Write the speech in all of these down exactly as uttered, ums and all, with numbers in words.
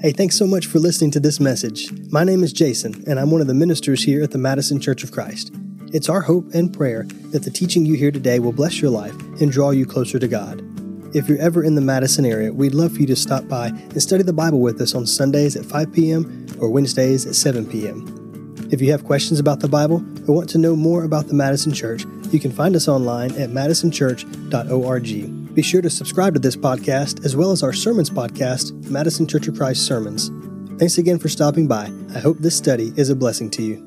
Hey, thanks so much for listening to this message. My name is Jason, and I'm one of the ministers here at the Madison Church of Christ. It's our hope and prayer that the teaching you hear today will bless your life and draw you closer to God. If you're ever in the Madison area, we'd love for you to stop by and study the Bible with us on Sundays at five p.m. or Wednesdays at seven p.m. If you have questions about the Bible or want to know more about the Madison Church, you can find us online at madison church dot org. Be sure to subscribe to this podcast as well as our sermons podcast, Madison Church of Christ Sermons. Thanks again for stopping by. I hope this study is a blessing to you.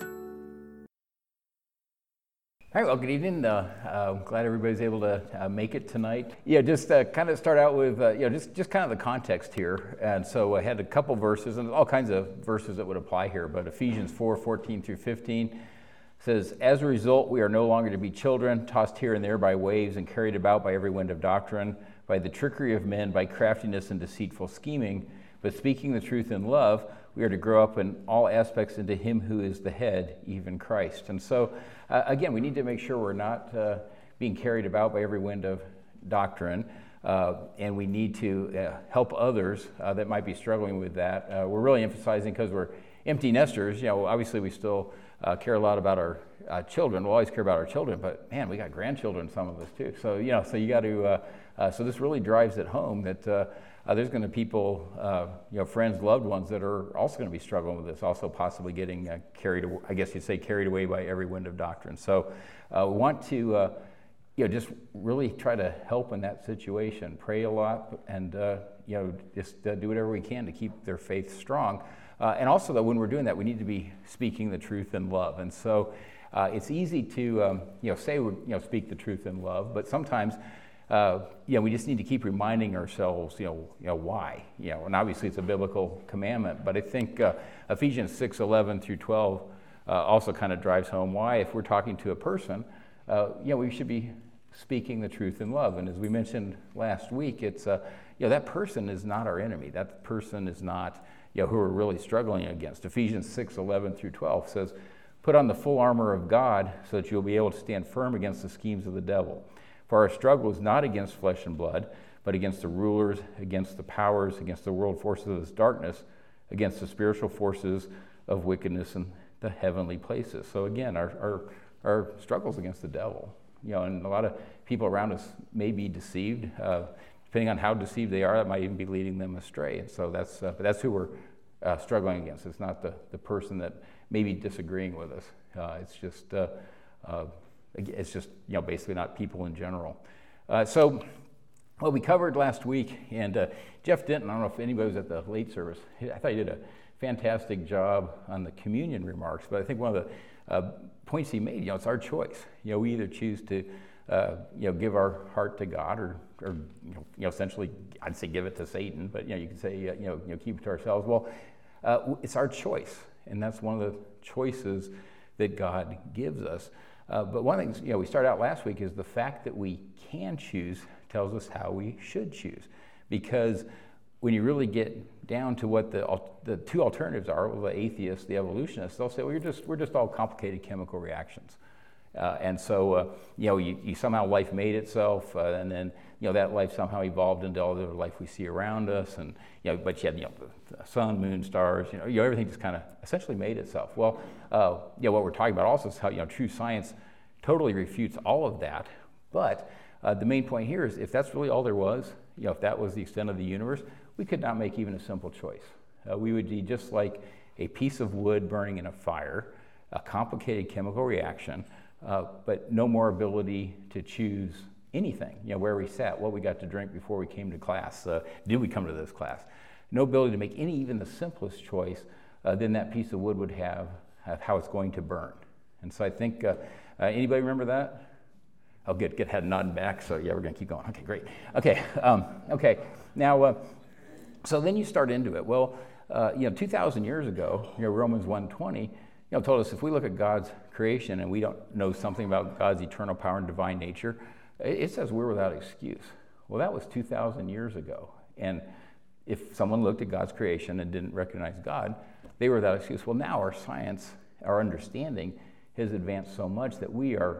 All right, well, good evening. Uh, uh, I'm glad everybody's able to uh, make it tonight. Yeah, just uh, kind of start out with, uh, you know, just, just kind of the context here. And so I had a couple verses, and all kinds of verses that would apply here, but Ephesians four, fourteen through fifteen says, "As a result, we are no longer to be children, tossed here and there by waves and carried about by every wind of doctrine, by the trickery of men, by craftiness and deceitful scheming, but speaking the truth in love, we are to grow up in all aspects into Him who is the head, even Christ." And so, uh, again, we need to make sure we're not uh, being carried about by every wind of doctrine, uh, and we need to uh, help others uh, that might be struggling with that. Uh, we're really emphasizing, because we're empty nesters, you know, obviously we still uh, care a lot about our uh, children. We'll always care about our children, but man, we got grandchildren, some of us too. So, you know, so you got to, uh, uh, so this really drives it home that uh, Uh, there's going to be people, uh, you know, friends, loved ones that are also going to be struggling with this, also possibly getting uh, carried, aw- I guess you'd say, carried away by every wind of doctrine. So uh, we want to, uh, you know, just really try to help in that situation. Pray a lot, and uh, you know, just uh, do whatever we can to keep their faith strong. Uh, and also, though, when we're doing that, we need to be speaking the truth in love. And so uh, it's easy to, um, you know, say we, you know, speak the truth in love, but sometimes. Uh, you know, we just need to keep reminding ourselves, you know, you know why, you know, and obviously it's a biblical commandment, but I think uh, Ephesians six, eleven through twelve uh, also kind of drives home why, if we're talking to a person, uh, you know, we should be speaking the truth in love. And as we mentioned last week, it's, uh, you know, that person is not our enemy. That person is not, you know, who we're really struggling against. Ephesians six, eleven through twelve says, "Put on the full armor of God so that you'll be able to stand firm against the schemes of the devil. For our struggle is not against flesh and blood, but against the rulers, against the powers, against the world forces of this darkness, against the spiritual forces of wickedness in the heavenly places." So again, our our, our struggle is against the devil. You know, and a lot of people around us may be deceived. Uh, depending on how deceived they are, that might even be leading them astray. And so that's uh, that's who we're uh, struggling against. It's not the, the person that may be disagreeing with us. Uh, it's just... Uh, uh, It's just, you know, basically not people in general. Uh, so, what we covered last week, and uh, Jeff Denton, I don't know if anybody was at the late service, I thought he did a fantastic job on the communion remarks, but I think one of the uh, points he made, you know, it's our choice. You know, we either choose to, uh, you know, give our heart to God, or, or you, know, you know, essentially, I'd say give it to Satan, but, you know, you could say, uh, you know, you know, keep it to ourselves. Well, uh, it's our choice, and that's one of the choices that God gives us. Uh, but one of the things, you know, we started out last week is the fact that we can choose tells us how we should choose. Because when you really get down to what the the two alternatives are, well, the atheists, the evolutionists, they'll say, well, you're just we're just all complicated chemical reactions. Uh, and so, uh, you know, you, you somehow life made itself, uh, and then, you know, that life somehow evolved into all the life we see around us, and, you know, but you had, you know, the, the sun, moon, stars, you know, you know, everything just kind of essentially made itself. Well, uh, you know, what we're talking about also is how, you know, true science totally refutes all of that, but uh, the main point here is if that's really all there was, you know, if that was the extent of the universe, we could not make even a simple choice. Uh, we would be just like a piece of wood burning in a fire, a complicated chemical reaction, Uh, but no more ability to choose anything, you know, where we sat, what we got to drink before we came to class, uh, did we come to this class? No ability to make any, even the simplest choice uh, than that piece of wood would have, have how it's going to burn. And so I think, uh, uh, anybody remember that? Oh, good, good, head nodding back, so yeah, we're gonna keep going. Okay, great. Okay, um, okay, now, uh, so then you start into it. Well, uh, you know, two thousand years ago, you know, Romans one twenty, you know, told us if we look at God's creation and we don't know something about God's eternal power and divine nature, it says we're without excuse. Well, that was two thousand years ago. And if someone looked at God's creation and didn't recognize God, they were without excuse. Well, now our science, our understanding has advanced so much that we are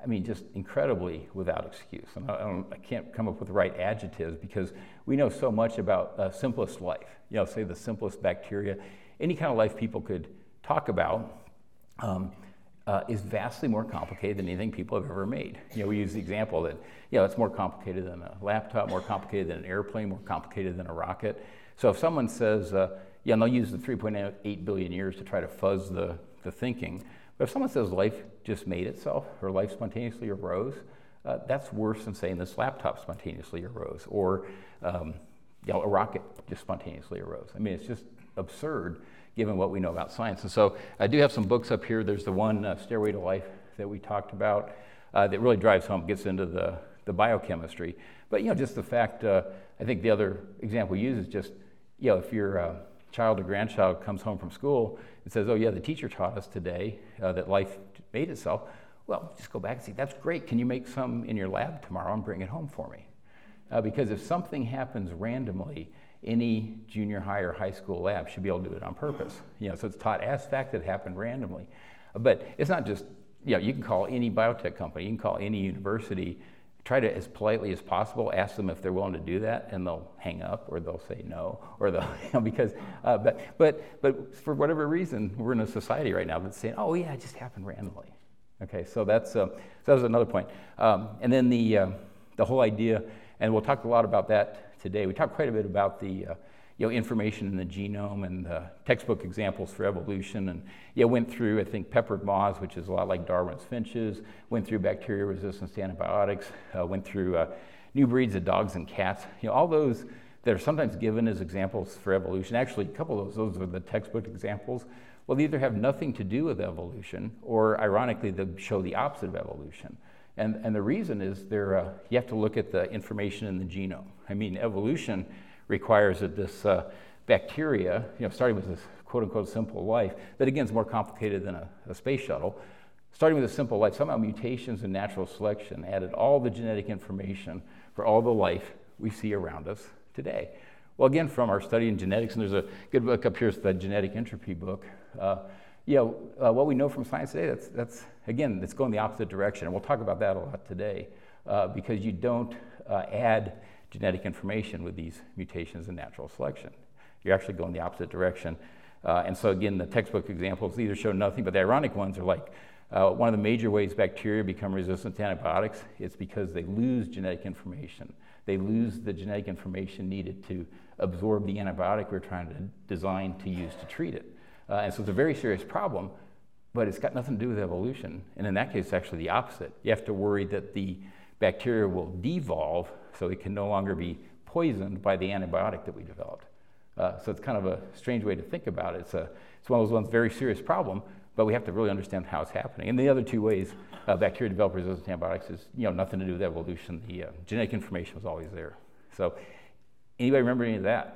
I mean, just incredibly without excuse. And I, don't, I can't come up with the right adjectives because we know so much about uh, simplest life. You know, say the simplest bacteria, any kind of life people could talk about um, uh, is vastly more complicated than anything people have ever made. You know, we use the example that, you know, it's more complicated than a laptop, more complicated than an airplane, more complicated than a rocket. So if someone says, uh, yeah, and they'll use the three point eight billion years to try to fuzz the, the thinking. But if someone says life just made itself, or life spontaneously arose, uh, that's worse than saying this laptop spontaneously arose, or um, you know, a rocket just spontaneously arose. I mean, it's just absurd given what we know about science. And so I do have some books up here. There's the one, uh, Stairway to Life, that we talked about, uh, that really drives home, gets into the, the biochemistry. But, you know, just the fact, uh, I think the other example we use is just, you know, if your uh, child or grandchild comes home from school and says, oh yeah, the teacher taught us today uh, that life made itself, well, just go back and say, that's great. Can you make some in your lab tomorrow and bring it home for me? Uh, because if something happens randomly, any junior high or high school lab should be able to do it on purpose. You know, so it's taught as fact that it happened randomly. But it's not just, you know, you can call any biotech company, you can call any university, try to, as politely as possible, ask them if they're willing to do that, and they'll hang up, or they'll say no, or they'll, you know, because, uh, but, but, but for whatever reason, we're in a society right now that's saying, oh yeah, it just happened randomly. Okay, so that's, uh, so that was another point. Um, and then the, uh, the whole idea, and we'll talk a lot about that today. We talked quite a bit about the uh, you know, information in the genome and the textbook examples for evolution, and yeah, went through, I think, peppered moths, which is a lot like Darwin's finches, went through bacteria resistance to antibiotics, uh, went through uh, new breeds of dogs and cats. You know, all those that are sometimes given as examples for evolution. Actually, a couple of those, those are the textbook examples. Well, they either have nothing to do with evolution, or ironically, they show the opposite of evolution. And, and the reason is they're, uh, you have to look at the information in the genome. I mean, evolution requires that this uh, bacteria, you know, starting with this quote-unquote simple life, that again is more complicated than a, a space shuttle, starting with a simple life, somehow mutations and natural selection added all the genetic information for all the life we see around us today. Well, again, from our study in genetics, and there's a good book up here, it's the Genetic Entropy book, uh, you know, uh, what we know from science today, that's, that's again, it's going the opposite direction. And we'll talk about that a lot today, uh, because you don't uh, add genetic information with these mutations in natural selection. You're actually going the opposite direction. Uh, and so again, the textbook examples either show nothing, but the ironic ones are like, uh, one of the major ways bacteria become resistant to antibiotics, it's because they lose genetic information. They lose the genetic information needed to absorb the antibiotic we're trying to design to use to treat it. Uh, and so it's a very serious problem, but it's got nothing to do with evolution. And in that case, it's actually the opposite. You have to worry that the bacteria will devolve so it can no longer be poisoned by the antibiotic that we developed. Uh, so it's kind of a strange way to think about it. It's, a, it's one of those ones, very serious problem, but we have to really understand how it's happening. And the other two ways uh, bacteria develop resistant to antibiotics is, you know, nothing to do with evolution. The uh, genetic information was always there. So anybody remember any of that?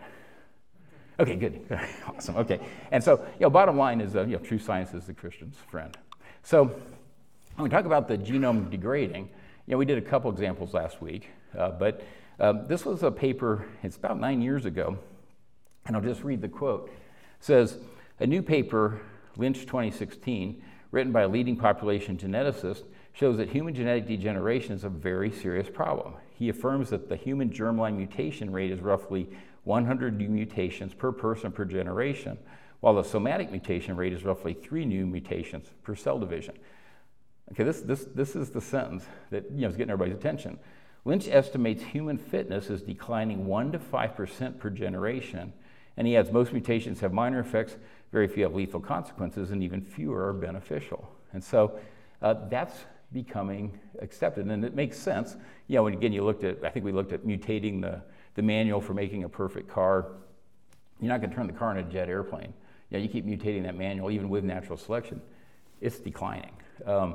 Okay, good. Awesome. Okay. And so, you know, bottom line is, uh, you know, true science is the Christian's friend. So when we talk about the genome degrading, you know, we did a couple examples last week, uh, but um, this was a paper, it's about nine years ago, and I'll just read the quote. It says, a new paper, Lynch twenty sixteen, written by a leading population geneticist, shows that human genetic degeneration is a very serious problem. He affirms that the human germline mutation rate is roughly one hundred new mutations per person per generation, while the somatic mutation rate is roughly three new mutations per cell division. Okay, this, this, this is the sentence that, you know, is getting everybody's attention. Lynch estimates human fitness is declining one to five percent per generation, and he adds most mutations have minor effects, very few have lethal consequences, and even fewer are beneficial. And so uh, that's becoming accepted, and it makes sense. You know, and again, you looked at, I think we looked at mutating the the manual for making a perfect car. You're not going to turn the car into a jet airplane. You know, you keep mutating that manual, even with natural selection, it's declining. Um,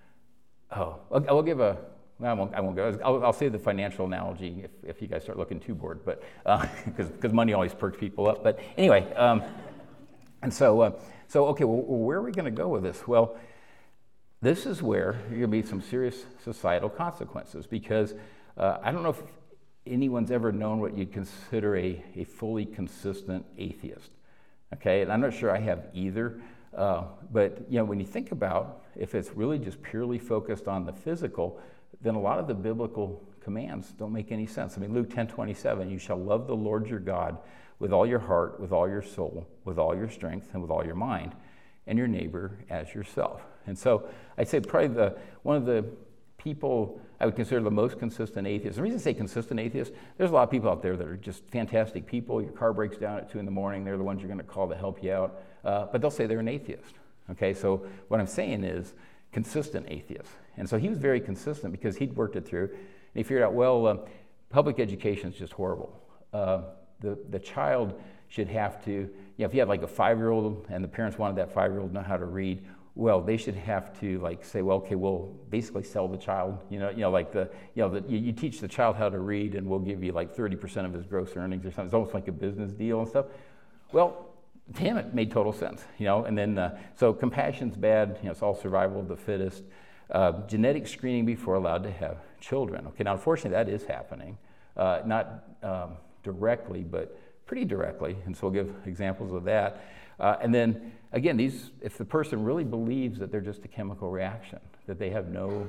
oh, I will give a, well, I won't, I won't go, I'll, I'll say the financial analogy if, if you guys start looking too bored, but, because uh, money always perks people up. But anyway, um, and so, uh, so okay, well, where are we going to go with this? Well, this is where there are going to be some serious societal consequences, because uh, I don't know if anyone's ever known what you'd consider a, a fully consistent atheist. Okay, and I'm not sure I have either. Uh, but you know, when you think about if it's really just purely focused on the physical, then a lot of the biblical commands don't make any sense. I mean, Luke ten twenty-seven, you shall love the Lord your God with all your heart, with all your soul, with all your strength, and with all your mind, and your neighbor as yourself. And so I'd say probably the one of the people I would consider the most consistent atheists. The reason I say consistent atheists, there's a lot of people out there that are just fantastic people. Your car breaks down at two in the morning, they're the ones you're going to call to help you out. Uh, but they'll say they're an atheist. Okay, so what I'm saying is consistent atheists. And so he was very consistent because he'd worked it through, and he figured out, well, uh, public education is just horrible. Uh, the, the child should have to, you know, if you have like a five-year-old and the parents wanted that five-year-old to know how to read, well, they should have to like say, well, okay, we'll basically sell the child, you know, you know, like the, you know, the, you, you teach the child how to read and we'll give you like thirty percent of his gross earnings or something. It's almost like a business deal and stuff. Well, to him, it made total sense, you know, and then, uh, so compassion's bad, you know, it's all survival of the fittest. Uh, genetic screening before allowed to have children. Okay, now unfortunately that is happening, uh, not um, directly, but pretty directly, and so we'll give examples of that. Uh, and then, again, these, if the person really believes that they're just a chemical reaction, that they have no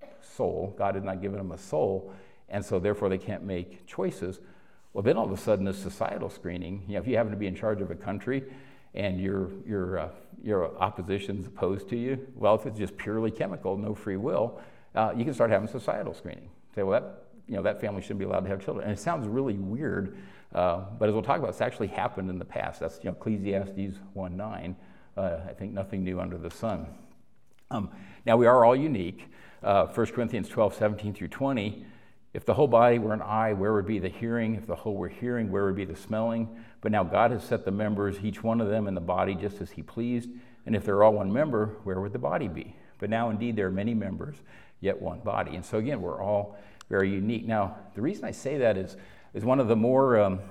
soul, God has not given them a soul, and so therefore they can't make choices, well, then all of a sudden this societal screening, you know, if you happen to be in charge of a country and your, your, uh, your opposition's opposed to you, well, if it's just purely chemical, no free will, uh, you can start having societal screening. Say, well, that, you know, that family shouldn't be allowed to have children. And it sounds really weird, uh, but as we'll talk about, it's actually happened in the past. That's, you know, Ecclesiastes one nine. Uh, I think nothing new under the sun. Um, now, we are all unique. Uh, First Corinthians twelve, seventeen through twenty. If the whole body were an eye, where would be the hearing? If the whole were hearing, where would be the smelling? But now God has set the members, each one of them, in the body just as he pleased. And if they're all one member, where would the body be? But now indeed there are many members, yet one body. And so again, we're all very unique. Now, the reason I say that is, is one of the more, um,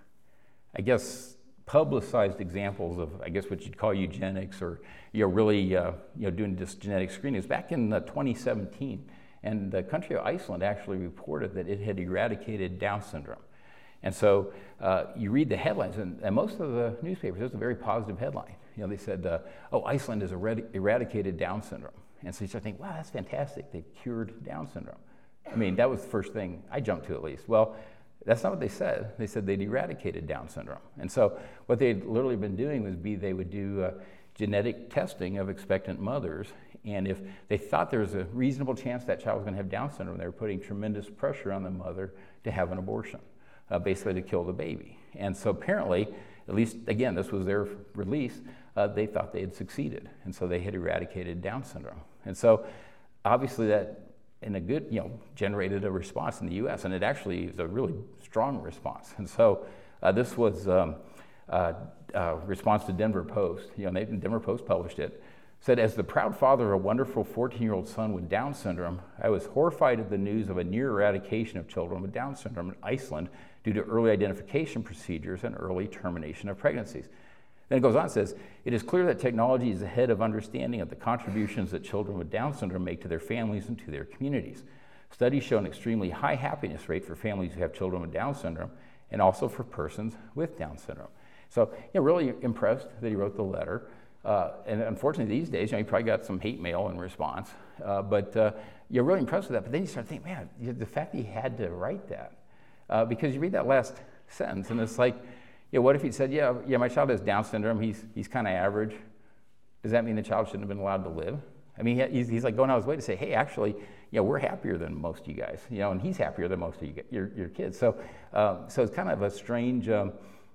I guess, publicized examples of, I guess, what you'd call eugenics, or, you know, really, uh, you know, doing this genetic screening is back in uh, twenty seventeen. And the country of Iceland actually reported that it had eradicated Down syndrome. And so uh, you read the headlines, and, and most of the newspapers, there's a very positive headline. You know, they said, uh, oh, Iceland has erad- eradicated Down syndrome. And so you start thinking, wow, that's fantastic. They've cured Down syndrome. I mean, that was the first thing I jumped to, at least. Well, that's not what they said. They said they'd eradicated Down syndrome. And so what they'd literally been doing was be they would do uh, genetic testing of expectant mothers. And if they thought there was a reasonable chance that child was going to have Down syndrome, they were putting tremendous pressure on the mother to have an abortion, uh, basically to kill the baby. And so apparently, at least, again, this was their release, uh, they thought they had succeeded. And so they had eradicated Down syndrome. And so obviously that, in a good, you know, generated a response in the U S, and it actually is a really strong response. And so uh, this was um, uh, uh, response to Denver Post. You know, they, Denver Post published it. Said, as the proud father of a wonderful fourteen-year-old son with Down syndrome, I was horrified at the news of a near eradication of children with Down syndrome in Iceland due to early identification procedures and early termination of pregnancies. Then it goes on and says, it is clear that technology is ahead of understanding of the contributions that children with Down syndrome make to their families and to their communities. Studies show an extremely high happiness rate for families who have children with Down syndrome and also for persons with Down syndrome. So, you know, really impressed that he wrote the letter. Uh, and unfortunately these days, you know, he probably got some hate mail in response, uh, but uh, you're really impressed with that. But then you start thinking, man, the fact that he had to write that, uh, because you read that last sentence and it's like, you know, what if he said, yeah, yeah, my child has Down syndrome, he's he's kind of average. Does that mean the child shouldn't have been allowed to live? I mean, he, he's, he's like going out his way to say, hey, actually, you know, we're happier than most of you guys, you know, and he's happier than most of you, your, your kids. So, uh, so it's kind of a strange um,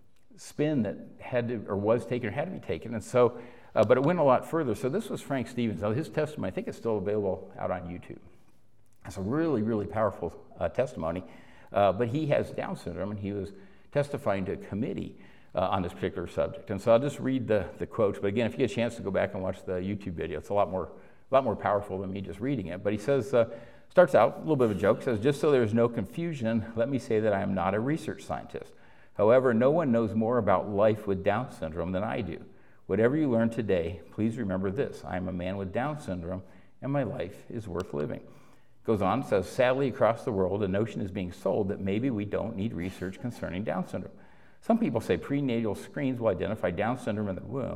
spin that had to, or was taken, or had to be taken. And so, uh, but it went a lot further. So this was Frank Stevens. Now, his testimony, I think it's still available out on YouTube. It's a really, really powerful uh, testimony. Uh, but he has Down syndrome, and he was testifying to a committee uh, on this particular subject. And so I'll just read the, the quotes. But again, if you get a chance to go back and watch the YouTube video, it's a lot more, a lot more powerful than me just reading it. But he says, uh, starts out, a little bit of a joke, says, just so there's no confusion, let me say that I am not a research scientist. However, no one knows more about life with Down syndrome than I do. Whatever you learn today, please remember this. I am a man with Down syndrome, and my life is worth living. Goes on, says, sadly, across the world, a notion is being sold that maybe we don't need research concerning Down syndrome. Some people say prenatal screens will identify Down syndrome in the womb,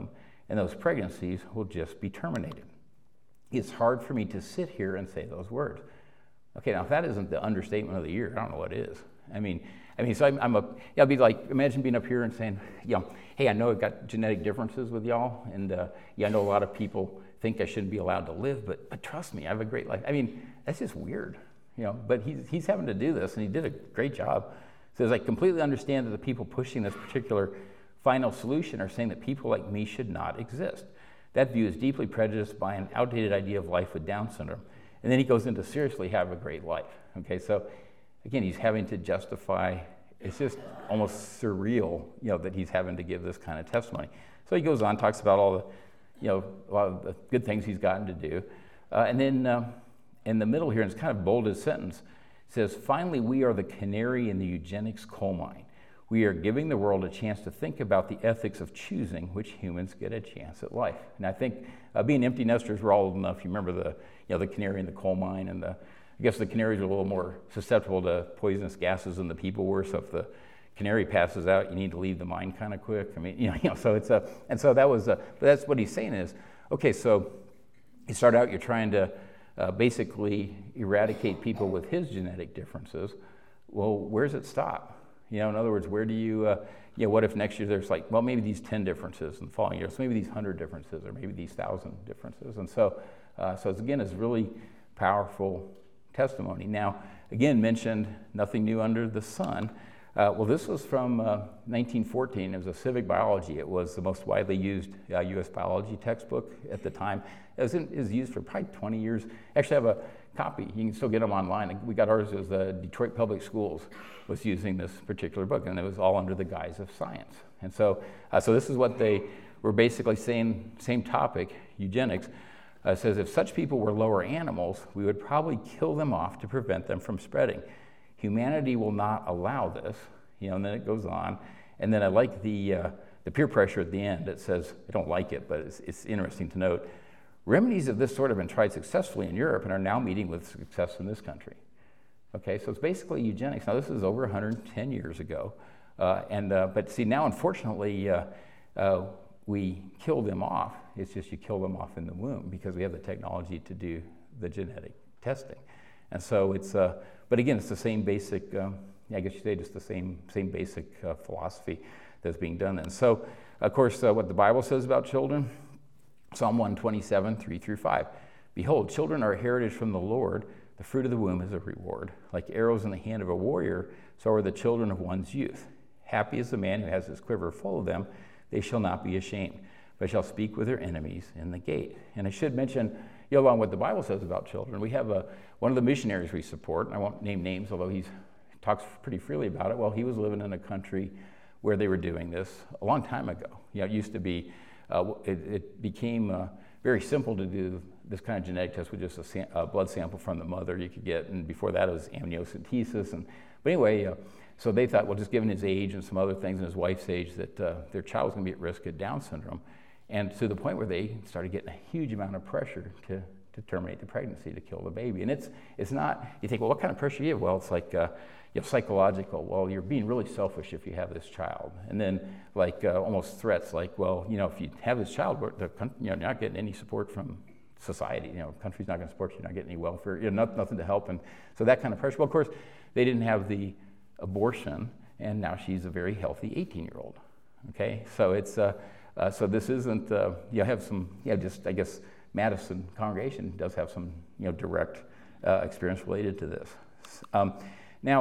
and those pregnancies will just be terminated. It's hard for me to sit here and say those words. Okay, now if that isn't the understatement of the year, I don't know what is. I mean, I mean, so I'm, I'm a, yeah, I'd be like, imagine being up here and saying, you know, hey, I know I've got genetic differences with y'all, and uh, yeah, I know a lot of people think I shouldn't be allowed to live, but but trust me, I have a great life. I mean, that's just weird, you know, but he's, he's having to do this, and he did a great job. Says, I completely understand that the people pushing this particular final solution are saying that people like me should not exist. That view is deeply prejudiced by an outdated idea of life with Down syndrome. And then he goes into seriously have a great life. Okay, so again, he's having to justify, it's just almost surreal, you know, that he's having to give this kind of testimony. So he goes on, talks about all the, you know, a lot of the good things he's gotten to do. Uh, and then um, in the middle here, and it's kind of bold as sentence, says, finally, we are the canary in the eugenics coal mine. We are giving the world a chance to think about the ethics of choosing which humans get a chance at life. And I think uh, being empty nesters, we're all old enough. You remember the, you know, the canary in the coal mine, and the, I guess the canaries are a little more susceptible to poisonous gases than the people were. So if the canary passes out, you need to leave the mine kind of quick. I mean, you know, you know, so it's a, and so that was a, but that's what he's saying is, okay, so you start out, you're trying to uh, basically eradicate people with his genetic differences. Well, where does it stop? You know, in other words, where do you, uh, you know, what if next year there's like, well, maybe these ten differences in the following year, so maybe these one hundred differences, or maybe these one thousand differences. And so, uh, so it's, again, it's really powerful testimony. Now, again, mentioned nothing new under the sun. Uh, well, this was from uh, nineteen fourteen. It was a civic biology. It was the most widely used uh, U S biology textbook at the time. It was, in, it was used for probably twenty years. Actually, I have a copy. You can still get them online. We got ours as the Detroit Public Schools was using this particular book, and it was all under the guise of science. And so, uh, so this is what they were basically saying, same topic, eugenics. Uh, says if such people were lower animals, we would probably kill them off to prevent them from spreading. Humanity will not allow this, you know, and then it goes on. And then I like the, uh, the peer pressure at the end. It says, I don't like it, but it's, it's interesting to note, remedies of this sort have been tried successfully in Europe and are now meeting with success in this country. Okay, so it's basically eugenics. Now, this is over one hundred ten years ago. Uh, and uh, but see, now, unfortunately, uh, uh, we kill them off. It's just you kill them off in the womb because we have the technology to do the genetic testing. And so it's, uh, but again, it's the same basic, um, I guess you say just the same, same basic uh, philosophy that's being done then. So, of course, uh, what the Bible says about children, Psalm one twenty-seven, three through five. Behold, children are a heritage from the Lord. The fruit of the womb is a reward. Like arrows in the hand of a warrior, so are the children of one's youth. Happy is the man who has his quiver full of them. They shall not be ashamed, but shall speak with their enemies in the gate. And I should mention, you know, along what the Bible says about children, we have a, one of the missionaries we support, and I won't name names, although he talks pretty freely about it. Well, he was living in a country where they were doing this a long time ago. You know, it used to be, uh, it, it became uh, very simple to do this kind of genetic test with just a, sam- a blood sample from the mother you could get, and before that it was amniocentesis. And but anyway, uh, so they thought, well, just given his age and some other things and his wife's age, that uh, their child was going to be at risk of Down syndrome, and to the point where they started getting a huge amount of pressure to, to terminate the pregnancy, to kill the baby. And it's it's not, you think, well, what kind of pressure do you have? Well, it's like, uh, you have psychological, well, you're being really selfish if you have this child. And then like uh, almost threats like, well, you know, if you have this child, the, you know, you're not getting any support from society, you know, country's not going to support you, you're not getting any welfare, you know, not, nothing to help. And so that kind of pressure. Well, of course, they didn't have the abortion, and now she's a very healthy eighteen-year-old. Okay, so it's uh, uh, so this isn't. Uh, you have some. Yeah, just I guess Madison congregation does have some, you know, direct uh, experience related to this. Um, now,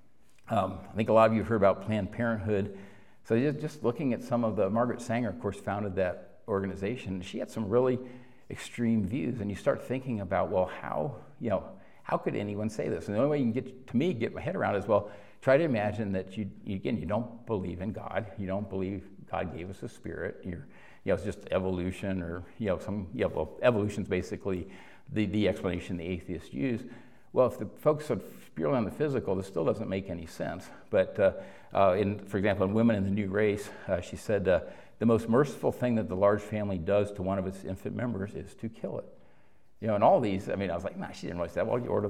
um, I think a lot of you have heard about Planned Parenthood. So just, just looking at some of the, Margaret Sanger, of course, founded that organization. She had some really extreme views, and you start thinking about, well, how, you know, how could anyone say this? And the only way you can get, to me, get my head around is, well, try to imagine that you, you again, you don't believe in God. You don't believe God gave us a spirit. You're, you know, it's just evolution, or, you know, some, you know, well, evolution's basically the, the explanation the atheists use. Well, if the focus on purely on the physical, this still doesn't make any sense. But uh, uh, in, for example, in Women in the New Race, uh, she said, uh, the most merciful thing that the large family does to one of its infant members is to kill it. You know, and all these, I mean, I was like, nah, she didn't really say that. Well, you order the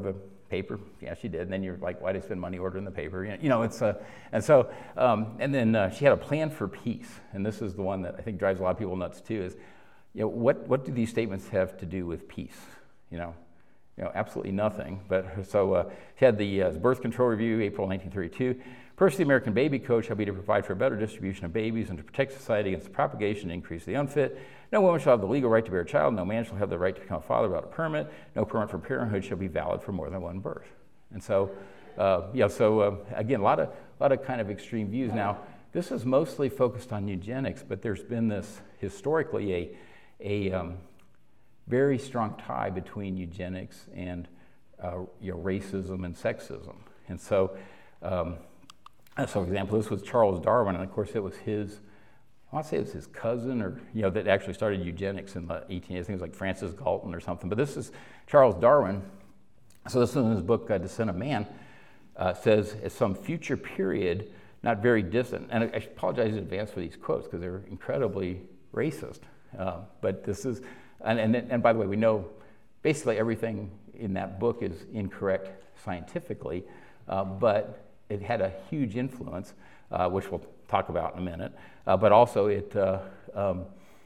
paper? Yeah, she did. And then you're like, why did I spend money ordering the paper? You know, you know it's uh, and so um, and then uh, she had a plan for peace, and this is the one that I think drives a lot of people nuts too. Is you know what what do these statements have to do with peace? You know, you know absolutely nothing. But so uh, she had the uh, birth control review, April nineteen thirty-two. Purpose of the American Baby Code shall be to provide for a better distribution of babies and to protect society against the propagation and increase of the unfit. No woman shall have the legal right to bear a child. No man shall have the right to become a father without a permit. No permit for parenthood shall be valid for more than one birth. And so, uh, yeah, so uh, again, a lot of, a lot of kind of extreme views. Now, this is mostly focused on eugenics, but there's been this historically a, a um, very strong tie between eugenics and uh, you know, racism and sexism. And so, um, so for example, this was Charles Darwin, and of course it was his, I want to say it was his cousin, or, you know, that actually started eugenics in the eighteen eighties. I think it was like Francis Galton or something. But this is Charles Darwin. So this is in his book, uh, Descent of Man, uh, says, at some future period, not very distant, and I, I apologize in advance for these quotes because they're incredibly racist. Uh, but this is, and, and, and by the way, we know basically everything in that book is incorrect scientifically, uh, but it had a huge influence, uh, which we'll talk about in a minute. Uh, but also, it uh, um,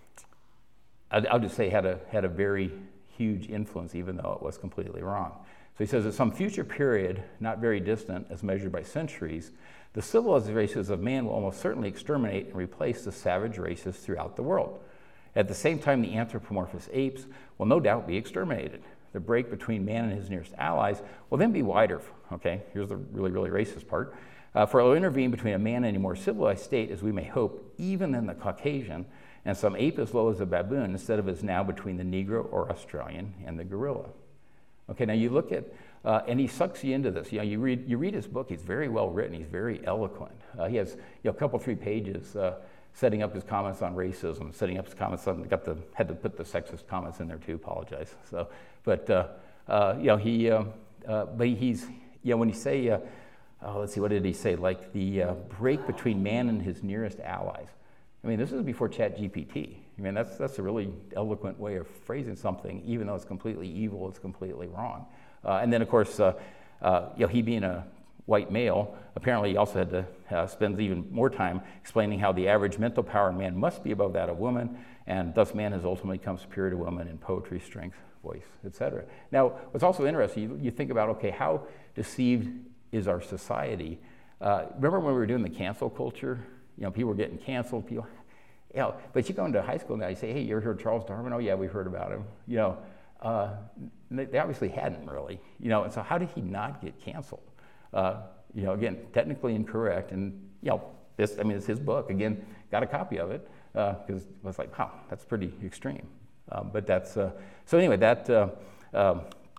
I'll, I'll just say had a had a very huge influence, even though it was completely wrong. So he says, at some future period, not very distant, as measured by centuries, the civilized races of man will almost certainly exterminate and replace the savage races throughout the world. At the same time, the anthropomorphous apes will no doubt be exterminated. The break between man and his nearest allies will then be wider. Okay, here's the really, really racist part. Uh, for it will intervene between a man and a more civilized state, as we may hope, even than the Caucasian, and some ape as low as a baboon, instead of as now between the Negro or Australian and the gorilla. Okay, now you look at, uh, and he sucks you into this. You know, you read, you read his book. He's very well written. He's very eloquent. Uh, he has, you know, a couple, three pages uh, setting up his comments on racism, setting up his comments on. Got the had to put the sexist comments in there too. Apologize. So, but uh, uh, you know, he, uh, uh, but he's, you know, when you say, uh, oh, let's see, what did he say? Like the uh, break between man and his nearest allies. I mean, this is before Chat G P T. I mean, that's that's a really eloquent way of phrasing something, even though it's completely evil, it's completely wrong. Uh, and then, of course, uh, uh, you know, he being a white male, apparently he also had to uh, spend even more time explaining how the average mental power in man must be above that of woman, and thus man has ultimately become superior to woman in poetry, strength, voice, et cetera. Now, what's also interesting, you, you think about, okay, how deceived is our society? Uh, remember when we were doing the cancel culture? You know, people were getting canceled. People, you know, but you go into high school now, you say, hey, you ever heard of Charles Darwin? Oh, yeah, we've heard about him. You know, uh, they obviously hadn't really. You know, and so how did he not get canceled? Uh, you know, again, technically incorrect. And, you know, this, I mean, it's his book. Again, got a copy of it because uh, I was like, wow, that's pretty extreme. Um, but that's, uh, so anyway, that uh, um,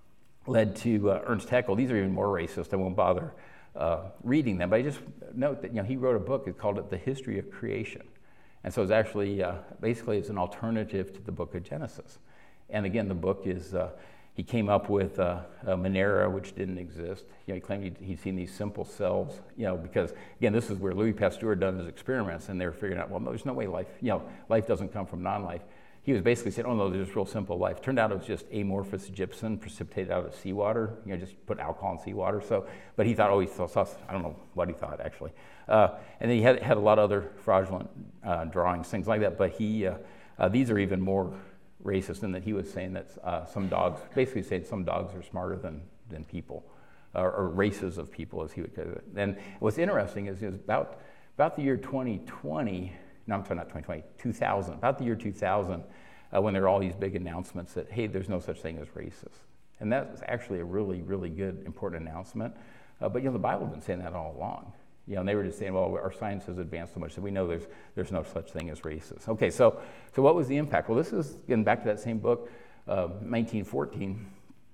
led to uh, Ernst Haeckel. These are even more racist. I won't bother uh, reading them. But I just note that, you know, he wrote a book. It's called it The History of Creation. And so it's actually, uh, basically, it's an alternative to the book of Genesis. And again, the book is, uh, he came up with uh, a Monera, which didn't exist. You know, he claimed he'd, he'd seen these simple cells, you know, because, again, this is where Louis Pasteur had done his experiments, and they were figuring out, well, no, there's no way life, you know, life doesn't come from non-life. He was basically saying, oh, no, there's real simple life. Turned out it was just amorphous gypsum precipitated out of seawater. You know, just put alcohol in seawater. So, but he thought, oh, he saw, I don't know what he thought, actually. Uh, and then he had, had a lot of other fraudulent uh, drawings, things like that. But he, uh, uh, these are even more racist in that he was saying that uh, some dogs, basically saying some dogs are smarter than, than people, uh, or races of people, as he would call it. And what's interesting is, is about, about the year twenty twenty, no, I'm sorry, not twenty twenty, two thousand, about the year two thousand, uh, when there were all these big announcements that, hey, there's no such thing as racist. And that was actually a really, really good, important announcement. Uh, but, you know, the Bible had been saying that all along. You know, and they were just saying, well, our science has advanced so much that we know there's there's no such thing as racist. Okay, so so what was the impact? Well, this is, getting back to that same book, uh, nineteen fourteen,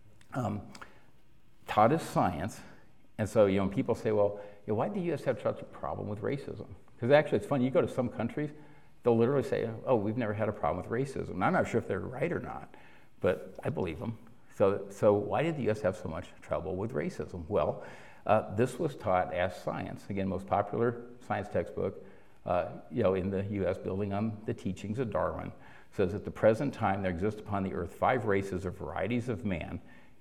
um, taught us science. And so, you know, when people say, well, you know, why do the U S have such a problem with racism? Because actually, it's funny, you go to some countries, they'll literally say, oh, we've never had a problem with racism. And I'm not sure if they're right or not, but I believe them. So, so why did the U S have so much trouble with racism? Well, uh, this was taught as science. Again, most popular science textbook, uh, you know, in the U S, building on the teachings of Darwin, says at the present time there exist upon the earth five races or varieties of man,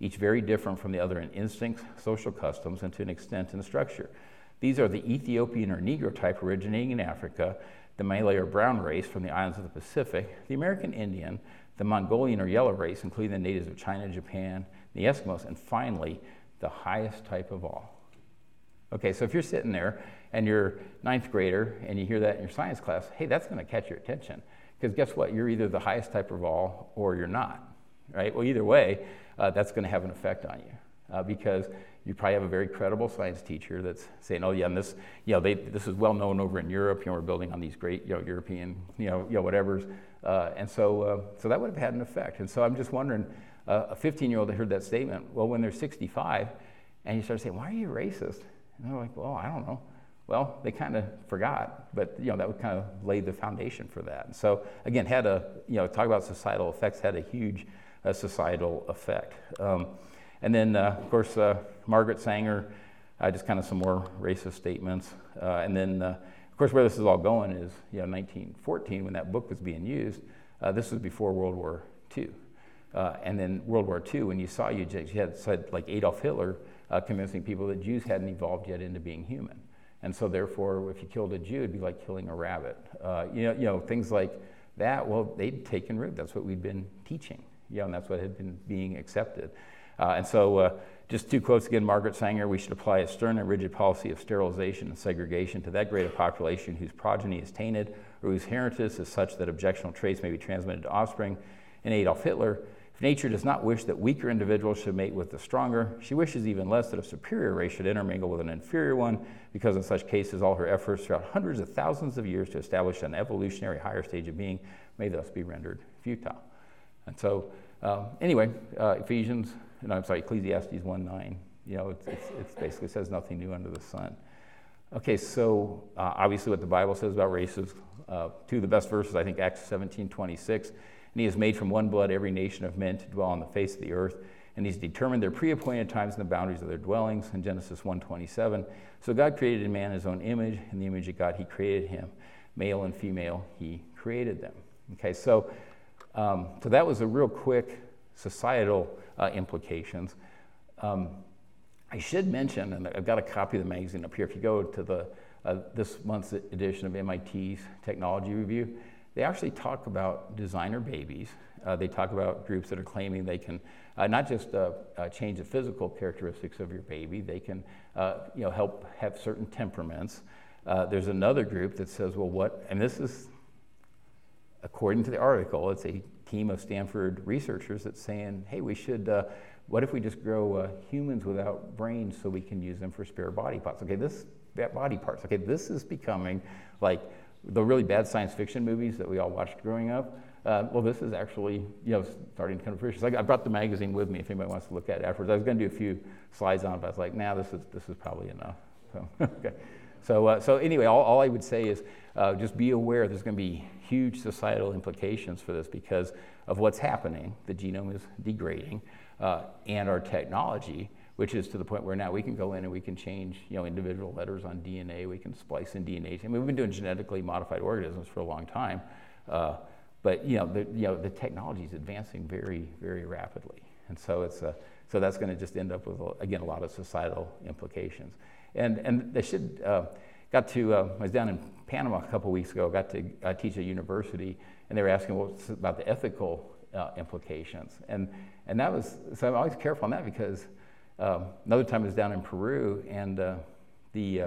each very different from the other in instincts, social customs, and to an extent in structure. These are the Ethiopian or Negro type originating in Africa, the Malay or brown race from the islands of the Pacific, the American Indian, the Mongolian or yellow race, including the natives of China, Japan, the Eskimos, and finally, the highest type of all. Okay, so if you're sitting there and you're ninth grader and you hear that in your science class, hey, that's going to catch your attention. Because guess what? You're either the highest type of all or you're not, right? Well, either way, uh, that's going to have an effect on you uh, because you probably have a very credible science teacher that's saying, oh, yeah, and this, you know, they, this is well known over in Europe. You know, we're building on these great, you know, European, you know, you know whatever's. Uh, and so, uh, so that would have had an effect. And so I'm just wondering, uh, a fifteen-year-old that heard that statement, well, when they're sixty-five, and you start saying, why are you racist? And they're like, well, I don't know. Well, they kind of forgot, but you know that would kind of lay the foundation for that. And so again, had a you know talk about societal effects, had a huge uh, societal effect. Um, and then uh, of course uh, Margaret Sanger, uh, just kind of some more racist statements. Uh, and then uh, of course where this is all going is you know nineteen fourteen when that book was being used. Uh, this was before World War Two, uh, and then World War Two when you saw you, you had said like Adolf Hitler uh, convincing people that Jews hadn't evolved yet into being human. And so therefore, if you killed a Jew, it'd be like killing a rabbit. Uh, you know, you know, things like that, well, they'd taken root. That's what we'd been teaching, you know, and that's what had been being accepted. Uh, and so uh, just two quotes again, Margaret Sanger, we should apply a stern and rigid policy of sterilization and segregation to that grade of population whose progeny is tainted or whose heritage is such that objectionable traits may be transmitted to offspring. And Adolf Hitler, if nature does not wish that weaker individuals should mate with the stronger, she wishes even less that a superior race should intermingle with an inferior one, because in such cases all her efforts throughout hundreds of thousands of years to establish an evolutionary higher stage of being may thus be rendered futile. And so um, anyway, uh, Ephesians, no, I'm sorry, Ecclesiastes one nine, you know, it's, it's, it's basically says nothing new under the sun. Okay, so uh, obviously what the Bible says about races, uh, two of the best verses, I think Acts seventeen twenty-six, and he has made from one blood every nation of men to dwell on the face of the earth, and he's determined their pre-appointed times and the boundaries of their dwellings in Genesis one twenty-seven. So God created in man in his own image. In the image of God, he created him. Male and female, he created them. Okay, so, um, so that was a real quick societal uh, implications. Um, I should mention, and I've got a copy of the magazine up here. If you go to the uh, this month's edition of M I T's Technology Review, they actually talk about designer babies. Uh, they talk about groups that are claiming they can uh, not just uh, uh, change the physical characteristics of your baby, they can uh, you know, help have certain temperaments. Uh, there's another group that says, well, what, and this is, according to the article, it's a team of Stanford researchers that's saying, hey, we should, uh, what if we just grow uh, humans without brains so we can use them for spare body parts? Okay, this, body parts, okay, this is becoming like, the really bad science fiction movies that we all watched growing up, uh, well, this is actually, you know, starting to come to fruition. So I, I brought the magazine with me if anybody wants to look at it afterwards. I was going to do a few slides on it, but I was like, nah, this is this is probably enough. So, okay. So, uh, so anyway, all, all I would say is uh, just be aware there's going to be huge societal implications for this because of what's happening. The genome is degrading, uh, and our technology, which is to the point where now we can go in and we can change, you know, individual letters on D N A. We can splice in D N A. I mean, we've been doing genetically modified organisms for a long time, uh, but you know, the, you know, the technology is advancing very, very rapidly, and so it's uh, so that's going to just end up with again a lot of societal implications. And and they should uh, got to uh, I was down in Panama a couple weeks ago. Got to uh, teach at a university, and they were asking what well, about the ethical uh, implications, and and that was so I'm always careful on that because. Um, another time I was down in Peru, and uh, the uh,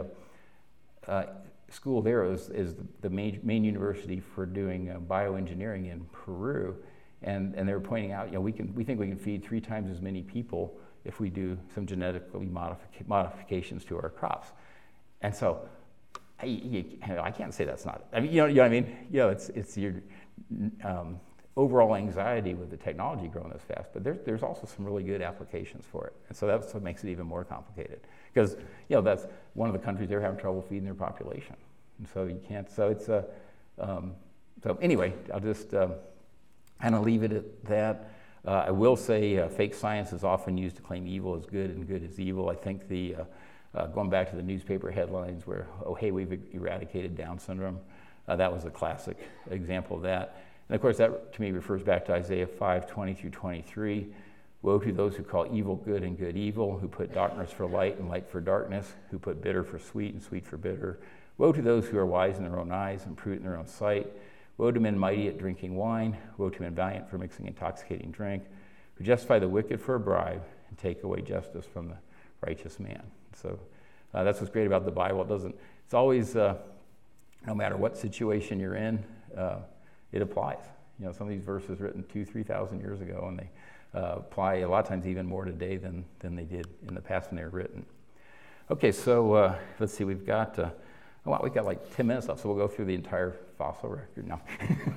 uh, school there is, is the main, main university for doing uh, bioengineering in Peru, and, and they were pointing out, you know, we can we think we can feed three times as many people if we do some genetically modific- modifications to our crops, and so I, you, I can't say that's not. I mean, you know, you know what I mean? You know, it's it's your. Um, overall anxiety with the technology growing this fast, but there's there's also some really good applications for it, and so that's what makes it even more complicated. Because you know that's one of the countries they're having trouble feeding their population, and so you can't. So it's a. Uh, um, so anyway, I'll just um, kind of leave it at that. Uh, I will say uh, fake science is often used to claim evil is good and good is evil. I think the uh, uh, going back to the newspaper headlines where oh hey we've eradicated Down syndrome, uh, that was a classic example of that. And of course, that to me refers back to Isaiah five twenty through twenty-three, Woe to those who call evil good and good evil, who put darkness for light and light for darkness, who put bitter for sweet and sweet for bitter. Woe to those who are wise in their own eyes and prudent in their own sight. Woe to men mighty at drinking wine. Woe to men valiant for mixing intoxicating drink, who justify the wicked for a bribe and take away justice from the righteous man. So uh, that's what's great about the Bible. It doesn't, it's always, uh, no matter what situation you're in, uh, it applies. You know, some of these verses written two, three thousand years ago, and they uh, apply a lot of times even more today than, than they did in the past when they were written. Okay, so uh, let's see, we've got, uh, oh, wow, we've got like ten minutes left, so we'll go through the entire fossil record now.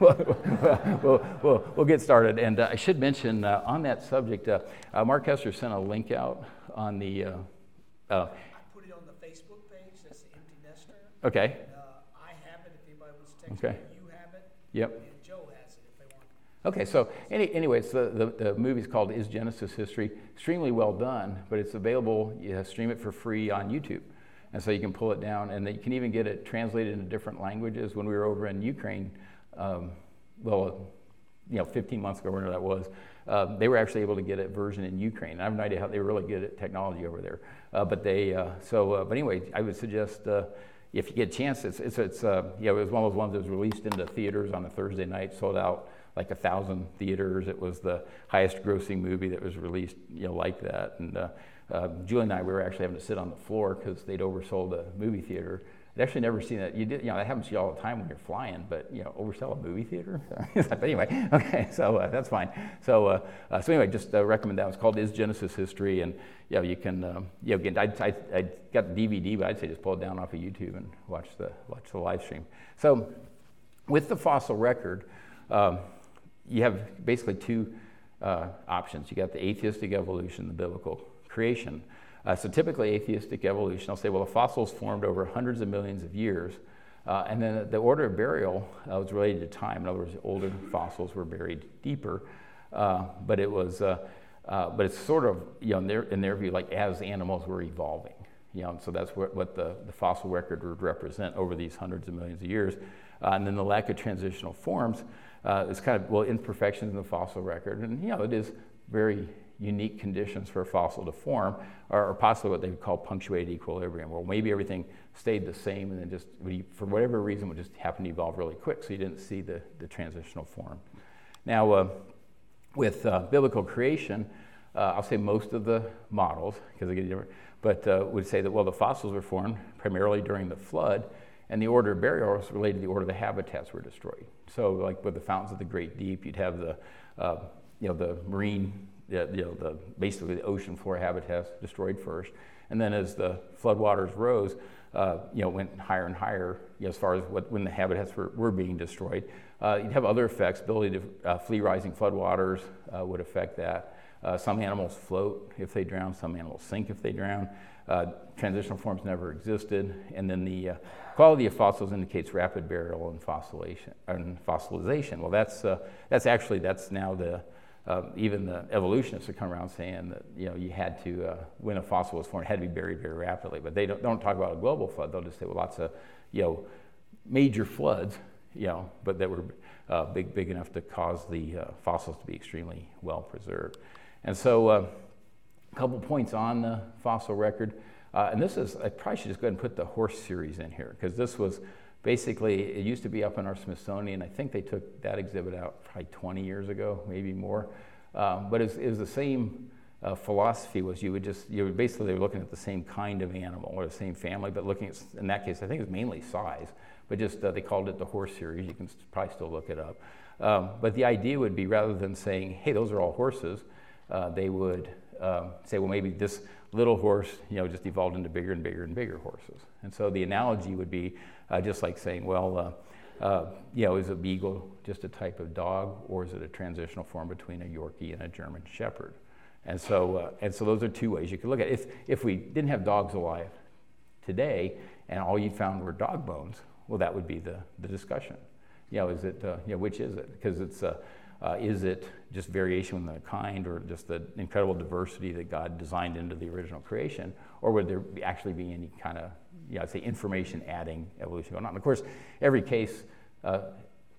we'll, we'll, we'll, we'll get started. And uh, I should mention uh, on that subject, uh, uh, Mark Hester sent a link out on the... Uh, uh, I put it on the Facebook page, that's the Empty Nester. Okay. And, uh, I have it if anybody wants to text okay. me. You have it. Yep. And Joe has it if they want. Okay, so any, anyways, the, the, the movie's called Is Genesis History? Extremely well done, but it's available, you stream it for free on YouTube. And so you can pull it down, and you can even get it translated into different languages. When we were over in Ukraine, um, well, you know, fifteen months ago, whenever that was, uh, they were actually able to get a version in Ukraine. I have no idea how they were really good at technology over there. Uh, but they, uh, so, uh, but anyway, I would suggest uh, if you get a chance, it's, it's, it's uh, you know, it was one of those ones that was released into theaters on a Thursday night, sold out like a thousand theaters. It was the highest grossing movie that was released, you know, like that. And uh, uh, Julie and I, we were actually having to sit on the floor because they'd oversold a movie theater. I'd actually never seen that. You did, you know, that happens to you all the time when you're flying, but you know, oversell a movie theater. But anyway, okay, so uh, that's fine. So, uh, uh, so anyway, just uh, recommend that. It's called Is Genesis History, and you know, you can, um, you know, again, I, I, I got the D V D, but I'd say just pull it down off of YouTube and watch the watch the live stream. So, with the fossil record, um, you have basically two uh, options. You got the atheistic evolution, the biblical creation. Uh, so typically atheistic evolution, I'll say, well, the fossils formed over hundreds of millions of years, uh, and then the order of burial uh, was related to time. In other words, older fossils were buried deeper, uh, but it was, uh, uh, but it's sort of, you know, in their, in their view, like as animals were evolving, you know, and so that's what, what the, the fossil record would represent over these hundreds of millions of years. Uh, and then the lack of transitional forms uh, is kind of, well, imperfections in the fossil record, and you know, it is very unique conditions for a fossil to form, or, or possibly what they would call punctuated equilibrium, where maybe everything stayed the same and then just, for whatever reason, would just happen to evolve really quick, so you didn't see the, the transitional form. Now, uh, with uh, biblical creation, uh, I'll say most of the models, because they get different, but uh, would say that, well, the fossils were formed primarily during the flood, and the order of burial was related to the order the habitats were destroyed. So, like with the fountains of the Great Deep, you'd have the, uh, you know, the marine, the, you know, the basically the ocean floor habitats destroyed first, and then as the floodwaters rose, uh, you know, went higher and higher, you know, as far as what when the habitats were, were being destroyed. Uh, you'd have other effects. Ability to uh, flee rising floodwaters uh, would affect that. Uh, some animals float if they drown. Some animals sink if they drown. Uh, transitional forms never existed, and then the uh, quality of fossils indicates rapid burial and fossilization. And fossilization. Well, that's uh, that's actually that's now the uh, even the evolutionists have come around saying that, you know, you had to uh, when a fossil was formed, it had to be buried very rapidly. But they don't, don't talk about a global flood. They'll just say, well, lots of, you know, major floods, you know, but that were uh, big big enough to cause the uh, fossils to be extremely well preserved. And so. Uh, A couple points on the fossil record, uh, and this is, I probably should just go ahead and put the horse series in here, because this was basically, it used to be up in our Smithsonian. I think they took that exhibit out probably twenty years ago, maybe more, um, but it was, it was the same uh, philosophy. Was you would just, you would basically, they were looking at the same kind of animal or the same family, but looking at, in that case, I think it was mainly size, but just uh, they called it the horse series. You can probably still look it up. Um, but the idea would be, rather than saying, hey, those are all horses, uh, they would Um, say, well, maybe this little horse, you know, just evolved into bigger and bigger and bigger horses. And so the analogy would be uh, just like saying, well, uh, uh, you know, is a beagle just a type of dog, or is it a transitional form between a Yorkie and a German Shepherd? And so, uh, and so those are two ways you could look at it. If, if we didn't have dogs alive today, and all you found were dog bones, well, that would be the, the discussion. You know, is it, uh, you know, which is it? Because it's, uh, Uh, is it just variation in the kind, or just the incredible diversity that God designed into the original creation? Or would there be actually be any kind of, yeah, I'd say information adding evolution going on? And of course, every case uh,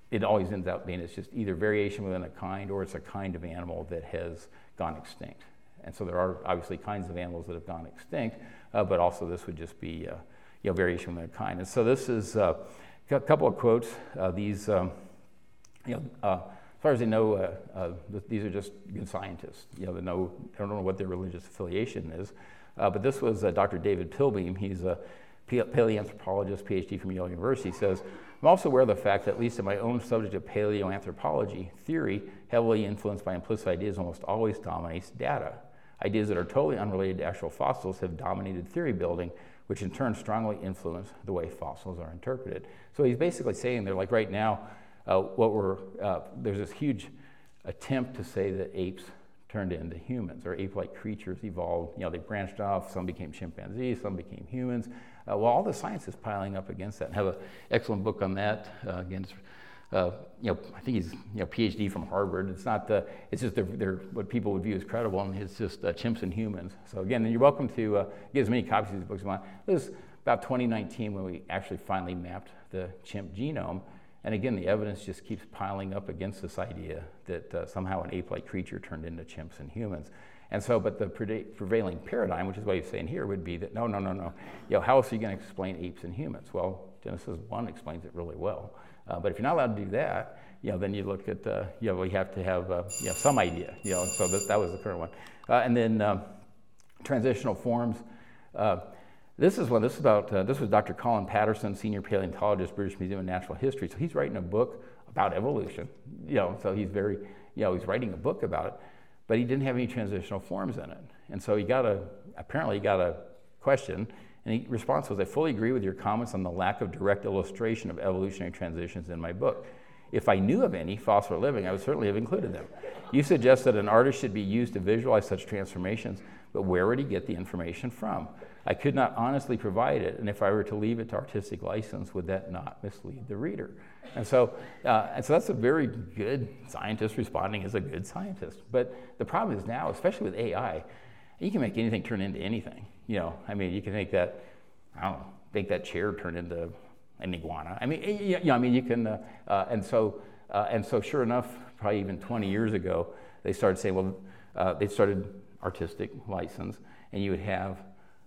it always ends up being it's just either variation within a kind or it's a kind of animal that has gone extinct. And so there are obviously kinds of animals that have gone extinct, uh, but also this would just be uh, you know, variation within a kind. And so this is uh, a couple of quotes. Uh, these, um, you know, uh, as far as they know, uh, uh, th- these are just good scientists. You know, they know, I don't know what their religious affiliation is, uh, but this was uh, Doctor David Pilbeam. He's a paleoanthropologist, PhD from Yale University. He says, I'm also aware of the fact that at least in my own subject of paleoanthropology, theory, heavily influenced by implicit ideas, almost always dominates data. Ideas that are totally unrelated to actual fossils have dominated theory building, which in turn strongly influence the way fossils are interpreted. So he's basically saying there, like right now, uh, what we're, uh, there's this huge attempt to say that apes turned into humans, or ape-like creatures evolved. You know, they branched off, some became chimpanzees, some became humans. Uh, well, all the science is piling up against that. And I have an excellent book on that. Uh, again, it's, uh, you know, I think he's you know PhD from Harvard. It's not the, it's just they're, they're what people would view as credible, and it's just uh, chimps and humans. So again, and you're welcome to uh, get as many copies of these books as you want. It was about twenty nineteen when we actually finally mapped the chimp genome. And again, the evidence just keeps piling up against this idea that uh, somehow an ape-like creature turned into chimps and humans. And so, but the prevailing paradigm, which is what he's saying here, would be that no, no, no, no. You know, how else are you going to explain apes and humans? Well, Genesis one explains it really well. Uh, but if you're not allowed to do that, you know, then you look at, uh, you know, we have to have, uh, you know, some idea, you know, so that, that was the current one. Uh, and then um, transitional forms. Uh, this is one, this is about, uh, this was Doctor Colin Patterson, senior paleontologist, British Museum of Natural History. So he's writing a book about evolution, you know, so he's very, you know, he's writing a book about it, but he didn't have any transitional forms in it. And so he got a, apparently he got a question, and the response was, I fully agree with your comments on the lack of direct illustration of evolutionary transitions in my book. If I knew of any, fossil or living, I would certainly have included them. You suggest that an artist should be used to visualize such transformations, but where would he get the information from? I could not honestly provide it, and if I were to leave it to artistic license, would that not mislead the reader? And so, uh, and so that's a very good scientist responding as a good scientist. But the problem is now, especially with A I, you can make anything turn into anything. You know, I mean, you can make that, I don't know, make that chair turn into an iguana. I mean, you know, I mean, you can, uh, uh, and so, uh, and so, sure enough, probably even twenty years ago, they started saying, well, uh, they started artistic license, and you would have,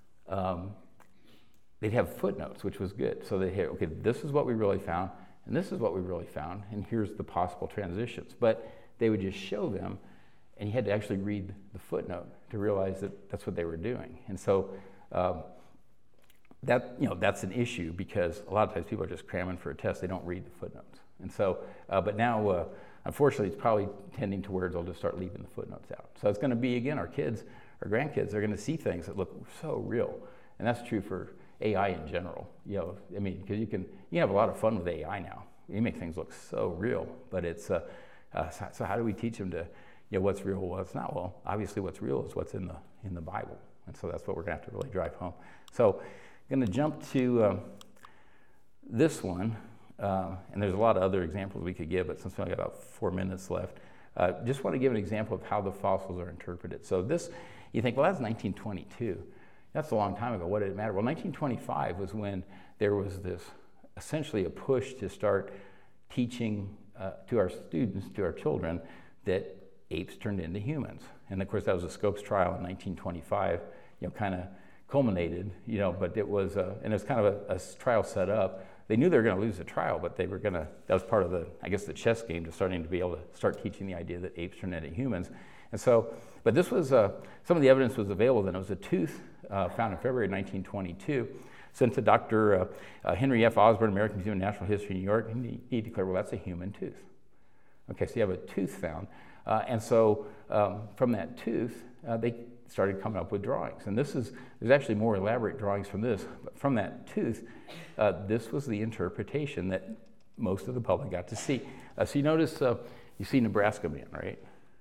um, they'd have footnotes, which was good. So they had, okay, this is what we really found, and this is what we really found, and here's the possible transitions. But they would just show them, and you had to actually read the footnote to realize that that's what they were doing. And so um, that, you know, that's an issue because a lot of times people are just cramming for a test. They don't read the footnotes. And so, uh, but now, uh, unfortunately, it's probably tending towards they'll just start leaving the footnotes out. So it's going to be, again, our kids, our grandkids, they're going to see things that look so real. And that's true for A I in general. You know, I mean, because you can, you can have a lot of fun with A I now. You make things look so real, but it's, uh, uh, so, so how do we teach them to, you know, what's real, what's not? Well, obviously what's real is what's in the in the Bible. And so that's what we're going to have to really drive home. So I'm going to jump to um, this one. Uh, and there's a lot of other examples we could give, but since we only got about four minutes left, uh, just want to give an example of how the fossils are interpreted. So this, you think, well, that's nineteen twenty-two. That's a long time ago. What did it matter? Well, nineteen twenty-five was when there was this, essentially a push to start teaching uh, to our students, to our children, that apes turned into humans. And of course, that was a Scopes trial in nineteen twenty-five, you know, kind of culminated, you know, but it was, uh, and it was kind of a, a trial set up. They knew they were going to lose the trial, but they were going to, that was part of the, I guess, the chess game to starting to be able to start teaching the idea that apes turned into humans. And so, but this was, uh, some of the evidence was available then. It was a tooth uh, found in February nineteen twenty-two, sent to Doctor Uh, uh, Henry F. Osborne, American Museum of Natural History, New York, and he, he declared, well, that's a human tooth. Okay, so you have a tooth found. Uh, and so um, from that tooth, uh, they started coming up with drawings. And this is, there's actually more elaborate drawings from this. But from that tooth, uh, this was the interpretation that most of the public got to see. Uh, so you notice, uh, you see Nebraska Man, right?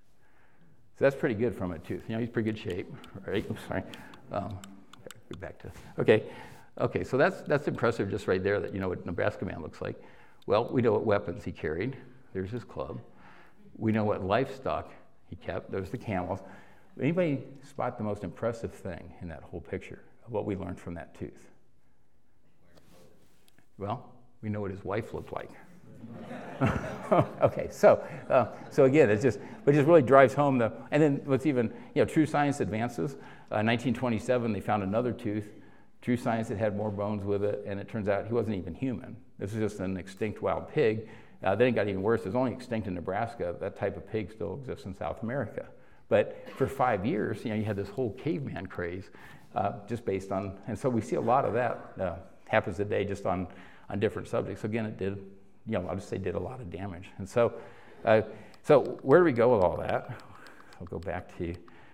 So that's pretty good from a tooth. You know, he's pretty good shape, right? Oops, sorry. Um, get back to, okay. Okay, so that's, that's impressive just right there that you know what Nebraska Man looks like. Well, we know what weapons he carried. There's his club. We know what livestock he kept. There's the camels. Anybody spot the most impressive thing in that whole picture of what we learned from that tooth? Well, we know what his wife looked like. okay, so uh, so again, it's just, but it just really drives home the, and then what's even, you know, true science advances. Uh, nineteen twenty-seven, they found another tooth. True science that had more bones with it, and it turns out he wasn't even human. This is just an extinct wild pig. Uh, then it got even worse. It was only extinct in Nebraska. That type of pig still exists in South America. But for five years, you know, you had this whole caveman craze, uh, just based on, and so we see a lot of that uh, happens today, just on on different subjects. So again, it did, you know, I'll just say did a lot of damage. And so, uh, so where do we go with all that? I'll go back to,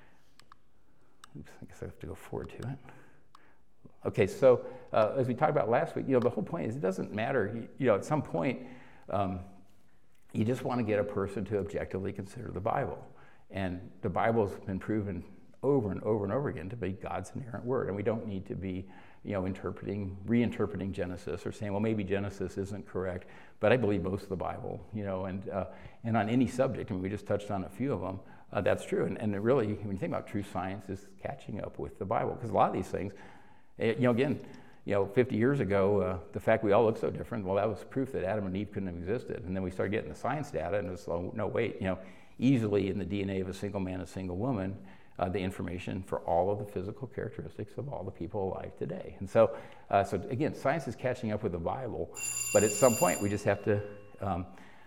oops, I guess I have to go forward to it. Okay, so uh, as we talked about last week, you know, the whole point is it doesn't matter. You, you know, at some point, um, you just want to get a person to objectively consider the Bible. And the Bible's been proven over and over and over again to be God's inerrant word. And we don't need to be, you know, interpreting, reinterpreting Genesis or saying, well, maybe Genesis isn't correct. But I believe most of the Bible, you know, and uh, and on any subject, I mean, we just touched on a few of them, uh, that's true. And, and it really, when you think about true science, is catching up with the Bible. Because a lot of these things, you know, again, you know, fifty years ago, uh, the fact we all look so different, well, that was proof that Adam and Eve couldn't have existed. And then we started getting the science data, and it was, oh, no, wait, you know, easily in the D N A of a single man, a single woman, uh, the information for all of the physical characteristics of all the people alive today. And so, uh, so again, science is catching up with the Bible, but at some point we just have to um,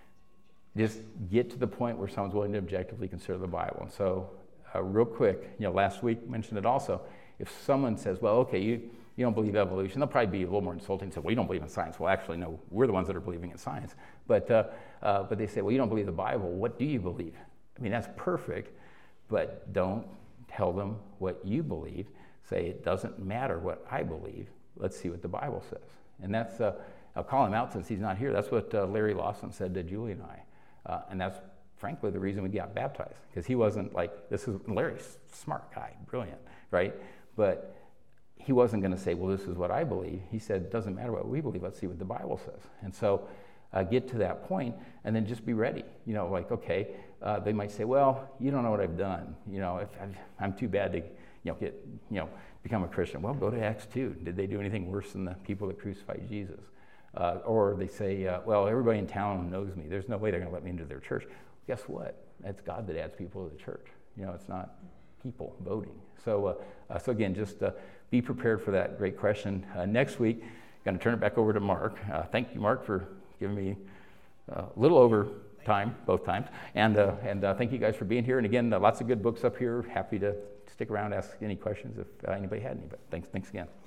just get to the point where someone's willing to objectively consider the Bible. And so, uh, real quick, you know, last week mentioned it also. If someone says, well, okay, you, you don't believe evolution, they'll probably be a little more insulting and say, well, you don't believe in science. Well, actually, no, we're the ones that are believing in science. But, uh, uh, but they say, well, you don't believe the Bible. What do you believe? I mean, that's perfect, but don't tell them what you believe. Say, it doesn't matter what I believe. Let's see what the Bible says. And that's, uh, I'll call him out since he's not here. That's what uh, Larry Lawson said to Julie and I. Uh, and that's, frankly, the reason we got baptized. Because he wasn't like, this is, Larry's a smart guy, brilliant, right? But he wasn't going to say, well, this is what I believe. He said, it doesn't matter what we believe. Let's see what the Bible says. And so uh, get to that point and then just be ready. You know, like, okay, uh, they might say, well, you don't know what I've done. You know, if I've, I'm too bad to, you know, get, you know, become a Christian. Well, go to Acts two. Did they do anything worse than the people that crucified Jesus? Uh, or they say, uh, well, everybody in town knows me. There's no way they're going to let me into their church. Guess what? That's God that adds people to the church. You know, it's not people voting. So, uh, uh, so again, just uh, be prepared for that great question. Uh, next week, I'm going to turn it back over to Mark. Uh, thank you, Mark, for giving me a little over time, both times. And, uh, and uh, thank you guys for being here. And again, uh, lots of good books up here. Happy to stick around, ask any questions if uh, anybody had any. But thanks, thanks again.